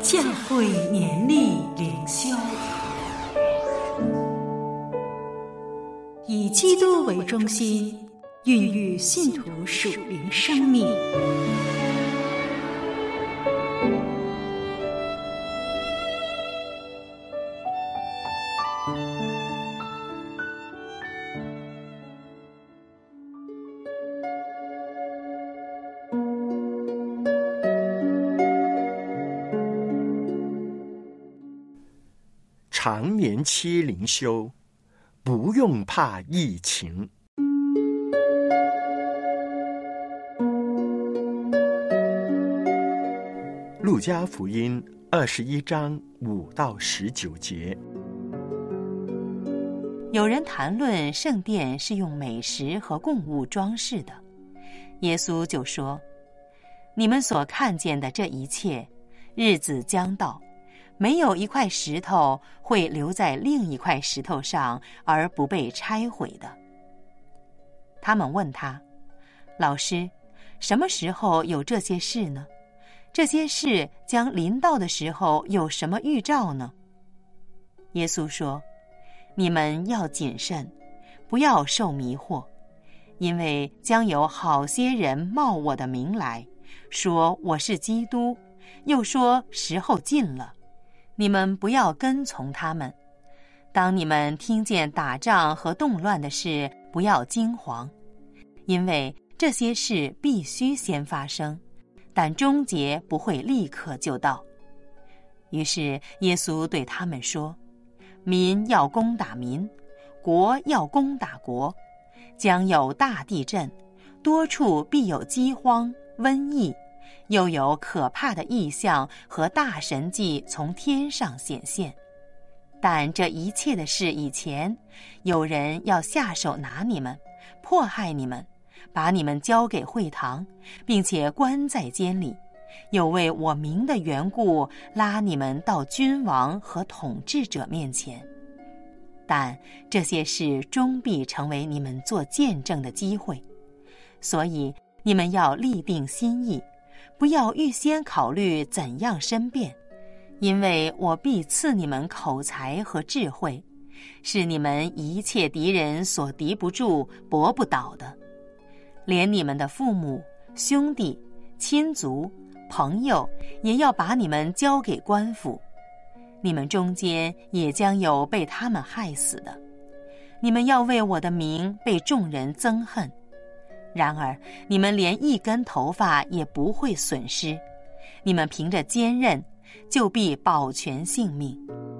教会年历灵修，以基督为中心，孕育信徒属灵生命。 长年期灵修，不用怕疫情。路加福音21章5到19节。 有人谈论圣殿是用美食和供物装饰的，耶稣就说：你们所看见的这一切，日子将到，没有一块石头会留在另一块石头上而不被拆毁的。他们问他：老师，什么时候有这些事呢？这些事将临到的时候有什么预兆呢？耶稣说：你们要谨慎，不要受迷惑，因为将有好些人冒我的名来，说我是基督，又说时候近了。你们不要跟从他们。当你们听见打仗和动乱的事，不要惊惶，因为这些事必须先发生，但终结不会立刻就到。于是耶稣对他们说：民要攻打民，国要攻打国，将有大地震，多处必有饥荒、瘟疫，又有可怕的异象和大神迹从天上显现。但这一切的事以前，有人要下手拿你们，迫害你们，把你们交给会堂，并且关在监里，又为我名的缘故拉你们到君王和统治者面前。但这些事终必成为你们做见证的机会，所以你们要立定心意，不要预先考虑怎样申辩，因为我必赐你们口才和智慧，是你们一切敌人所敌不住、搏不倒的。连你们的父母、兄弟、亲族、朋友也要把你们交给官府，你们中间也将有被他们害死的。你们要为我的名被众人憎恨，然而你们连一根头发也不会损失，你们凭着坚韧就必保全性命。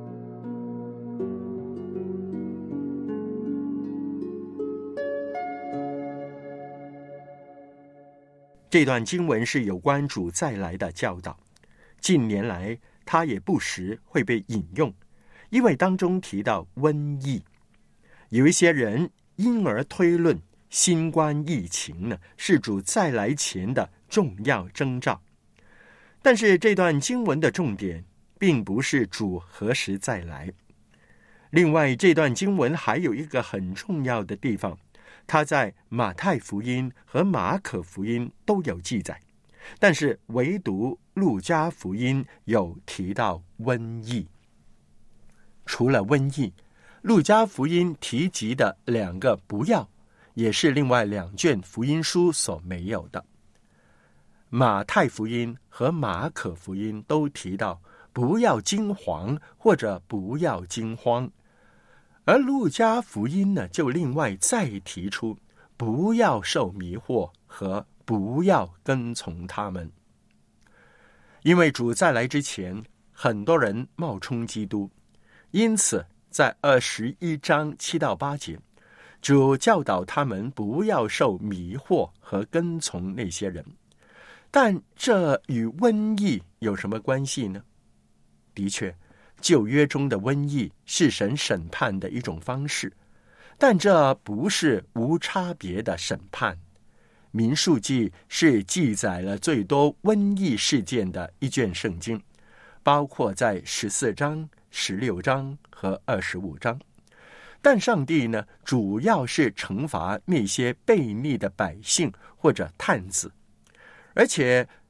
这段经文是有关主再来的教导，近年来它也不时会被引用，因为当中提到瘟疫。有一些人因而推论新冠疫情呢是主再来前的重要征兆，但是这段经文的重点并不是主何时再来。另外，这段经文还有一个很重要的地方，它在马太福音和马可福音都有记载，但是唯独路加福音有提到瘟疫。除了瘟疫，路加福音提及的两个不要，也是另外两卷福音书所没有的。马太福音和马可福音都提到不要惊惶或者不要惊慌，而路加福音呢，就另外再提出不要受迷惑和不要跟从他们。因为主再来之前，很多人冒充基督，因此在21章7到8节，主教导他们不要受迷惑和跟从那些人。但这与瘟疫有什么关系呢？的确，旧约中的瘟疫是神审判的一种方式，但这不是无差别的审判。民数记是记载了最多瘟疫事件的一卷圣经，包括在14章、16章和25章。但上帝呢，主要是惩罚那些悖逆的百姓或者探子，而且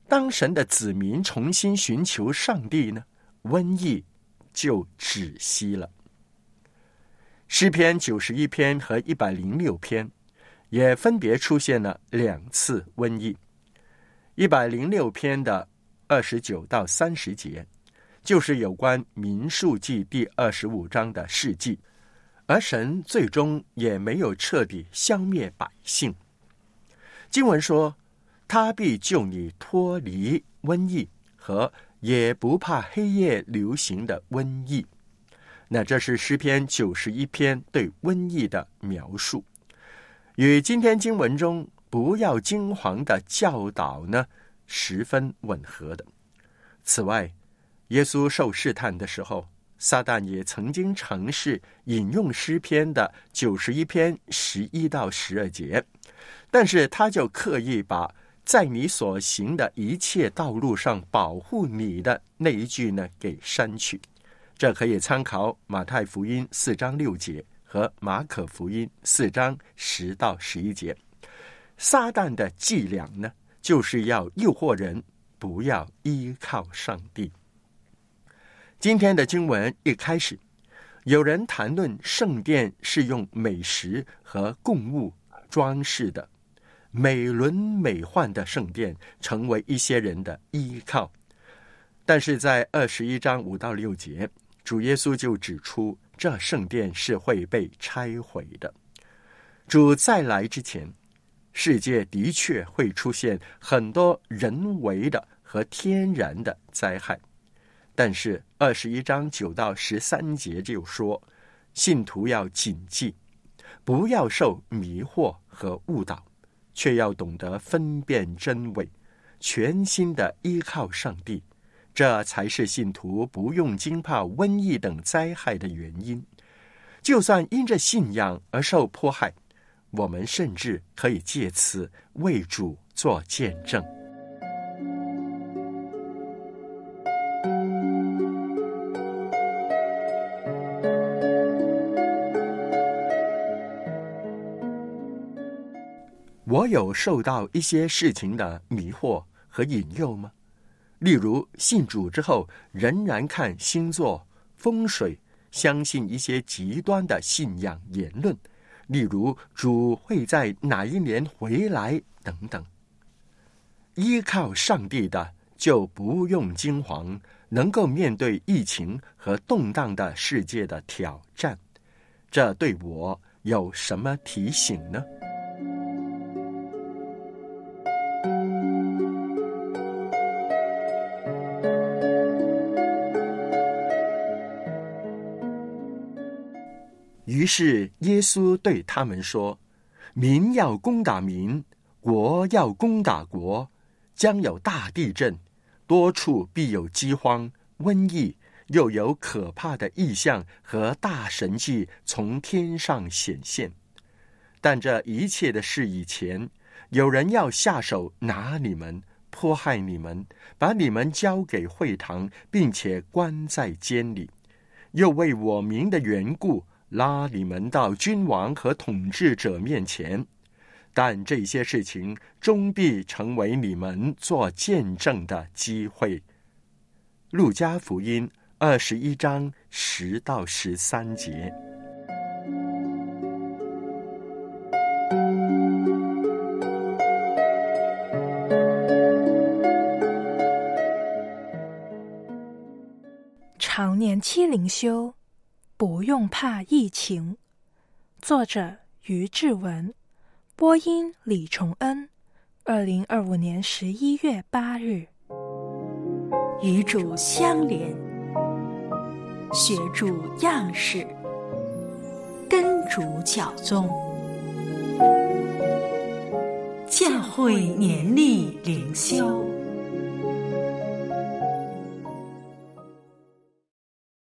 当神的子民重新寻求上帝呢，瘟疫就止息了。诗篇91篇和106篇也分别出现了2次瘟疫。106篇的29到30节就是有关民数记第25章的事迹，而神最终也没有彻底消灭百姓。经文说，他必救你脱离瘟疫和也不怕黑夜流行的瘟疫。那这是诗篇91篇对瘟疫的描述，与今天经文中不要惊惶的教导呢，十分吻合的。此外，耶稣受试探的时候，撒旦也曾经尝试引用诗篇的91篇11到12节，但是他就刻意把在你所行的一切道路上保护你的那一句呢给删去。这可以参考马太福音4章6节和马可福音4章10到11节。撒旦的伎俩呢，就是要诱惑人不要依靠上帝。今天的经文一开始，有人谈论圣殿是用美石和供物装饰的，美轮美奂的圣殿成为一些人的依靠。但是在21章5到6节，主耶稣就指出，这圣殿是会被拆毁的。主再来之前，世界的确会出现很多人为的和天然的灾害，但是21章9到13节就说，信徒要谨记，不要受迷惑和误导，却要懂得分辨真伪，全心的依靠上帝，这才是信徒不用惊怕瘟疫等灾害的原因。就算因着信仰而受迫害，我们甚至可以借此为主做见证。我有受到一些事情的迷惑和引诱吗？例如信主之后仍然看星座、风水，相信一些极端的信仰言论，例如主会在哪一年回来等等。依靠上帝的就不用惊惶，能够面对疫情和动荡的世界的挑战。这对我有什么提醒呢？于是耶稣对他们说，民要攻打民，国要攻打国，将有大地震，多处必有饥荒、瘟疫，又有可怕的异象和大神迹从天上显现。但这一切的事以前，有人要下手拿你们，迫害你们，把你们交给会堂，并且关在监里，又为我名的缘故拉你们到君王和统治者面前，但这些事情终必成为你们做见证的机会。路加福音21章10到13节。 常年期灵修，不用怕疫情。作者于志文，播音李崇恩。2025年11月8日。 与主相连，学主样式，跟主教宗。教会年历灵修。